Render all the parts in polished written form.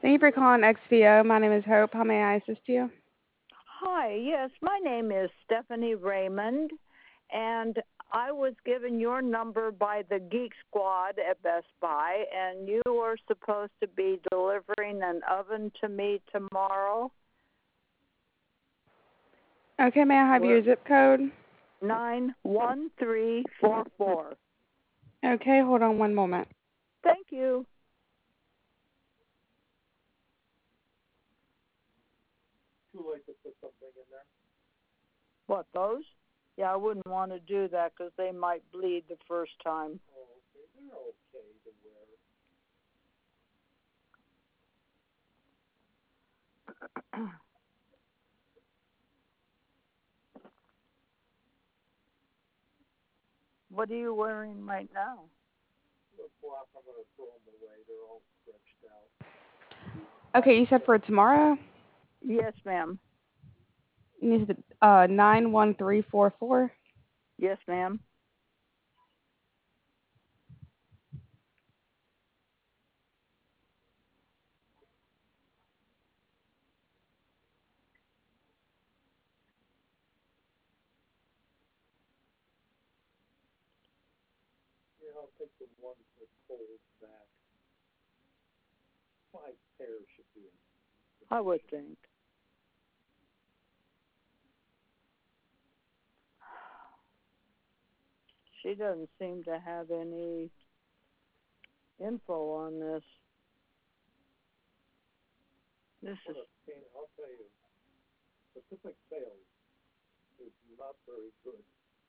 Thank you for calling XVO. My name is Hope. How may I assist you? Hi, yes, my name is Stephanie Raymond, and I was given your number by the Geek Squad at Best Buy, and you were supposed to be delivering an oven to me tomorrow. Okay, may I have your zip code? 91344. Okay, hold on one moment. Thank you. Too late to put something in there. What, those? Yeah, I wouldn't want to do that because they might bleed the first time. Oh, okay. They're okay to wear. What are you wearing right now? The block, I'm going to throw them away. They're all stretched out. Okay, you said for tomorrow? Yes, ma'am. You said 91344? Yes, ma'am. Yeah, I'll take the ones that fold back. 5 pairs should be in. I would think. She doesn't seem to have any info on this. This is I'll tell you, Pacific Sales is not very good.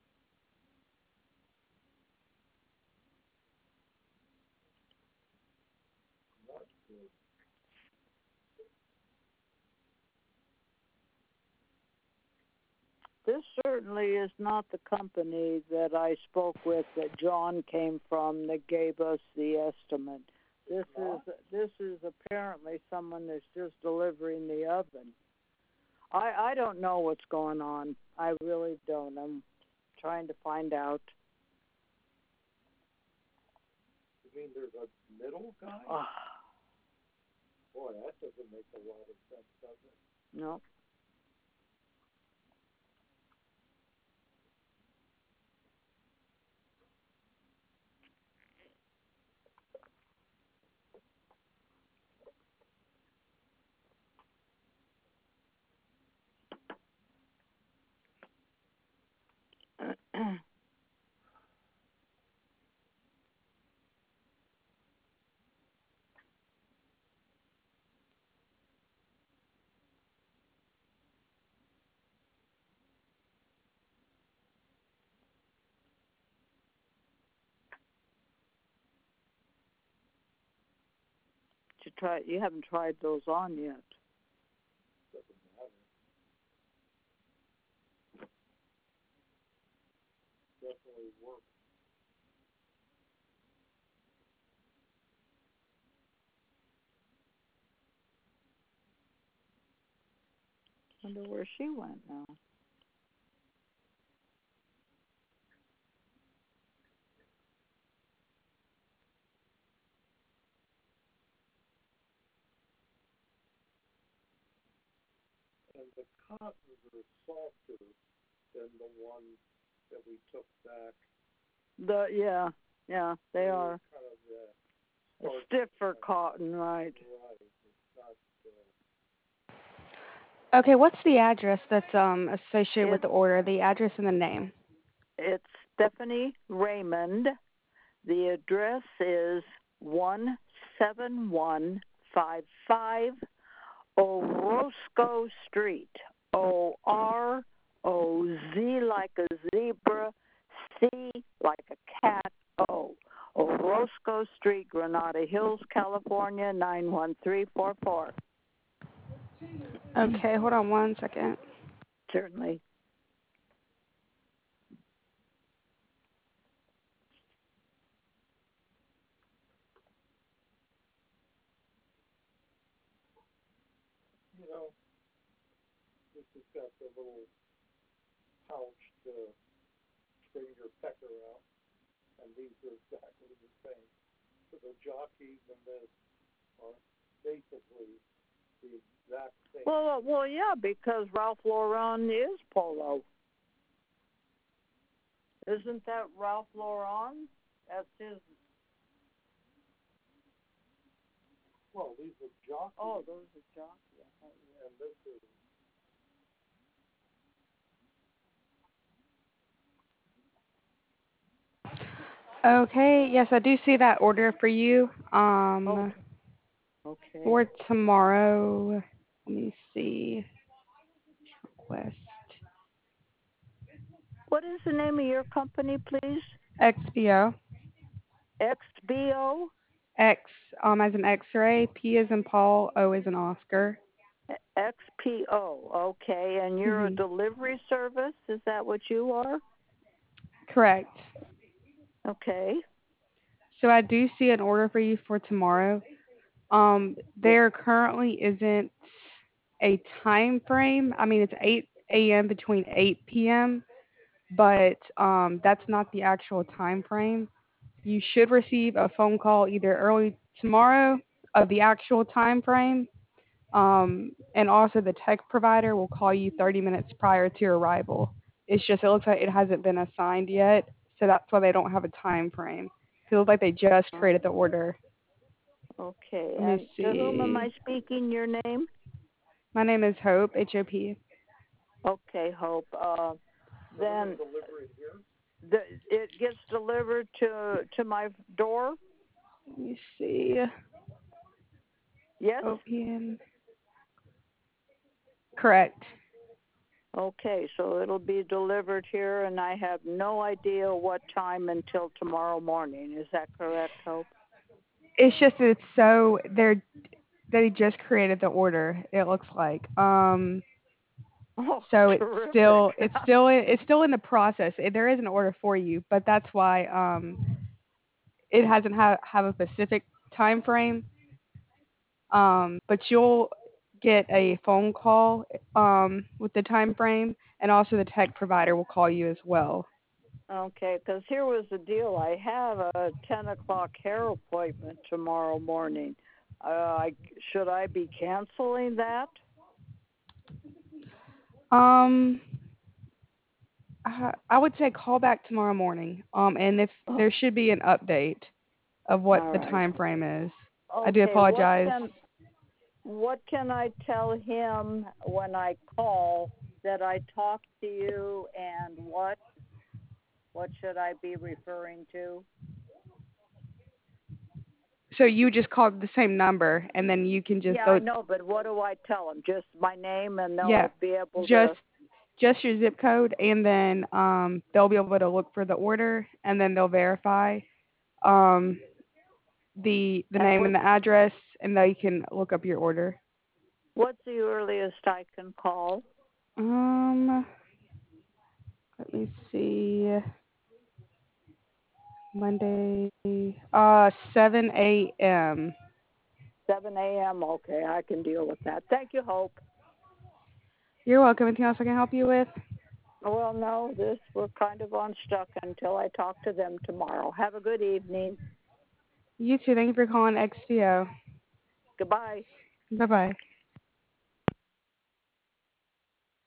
Not good. this certainly is not the company that I spoke with that John came from that gave us the estimate. This is apparently someone that's just delivering the oven. I don't know what's going on. I really don't. I'm trying to find out. You mean there's a middle guy? Boy, that doesn't make a lot of sense, does it? No. You haven't tried those on yet. Doesn't matter. Definitely works. Wonder where she went now. And the cottons are softer than the ones that we took back. Yeah, they are. Kind of A stiffer cotton, right? Right. It's not. Okay, what's the address that's associated with the order? The address and the name. It's Stephanie Raymond. The address is 17155 Orozco Street. O-R-O-Z like a zebra, C like a cat, O. Orozco Street, Granada Hills, California, 91344. Okay, hold on one second. Certainly. You know, this has got the little pouch to string your pecker out, and these are exactly the same. So the jockeys and this are basically the exact same. Well, yeah, because Ralph Lauren is polo. Isn't that Ralph Lauren? That's his. Well, these are jockeys. Oh, those are jockeys. And this is. Okay, yes, I do see that order for you. Okay. For tomorrow. Let me see. Request. What is the name of your company, please? XBO. XBO? X as an X-ray, P as in Paul, O as in Oscar. XPO, okay. And you're a delivery service? Is that what you are? Correct. Okay. So I do see an order for you for tomorrow. There currently isn't a time frame. I mean, it's 8 a.m. between 8 p.m., but that's not the actual time frame. You should receive a phone call either early tomorrow of the actual time frame, and also the tech provider will call you 30 minutes prior to your arrival. It's just it looks like it hasn't been assigned yet, so that's why they don't have a time frame. It looks like they just created the order. Okay. Let And me to whom am I see. speaking? Your name? My name is Hope, H-O-P. Okay, Hope. Then Delivery here? it gets delivered to my door? Let me see. Yes? OPN. Correct. Okay, so it'll be delivered here, and I have no idea what time until tomorrow morning. Is that correct, Hope? It's just that it's so they just created the order. It looks like. Oh, So it's terrific. still in the process. There is an order for you, but that's why it hasn't have a specific time frame. But you'll get a phone call with the time frame, and also the tech provider will call you as well. Okay, because here was the deal. I have a 10 o'clock hair appointment tomorrow morning. Should I be canceling that? Um, I would say call back tomorrow morning. And if Oh, there should be an update of what all the right. time frame is. I do Okay, apologize. what can I tell him when I call that I talked to you, and what should I be referring to? So you just called the same number, and then you can just Yeah, go. I know, but what do I tell him? Just my name, and Yeah, they'll be able just to. just your zip code, and then they'll be able to look for the order, and then they'll verify um, the And name and the address, and they can look up your order. what's the earliest I can call? Um, let me see. Monday, 7 a.m. 7 a.m. Okay, I can deal with that. Thank you, Hope. You're welcome. Anything else I can help you with? Well, no, we're kind of unstuck until I talk to them tomorrow. Have a good evening. You too. Thank you for calling XPO. Goodbye. Bye bye.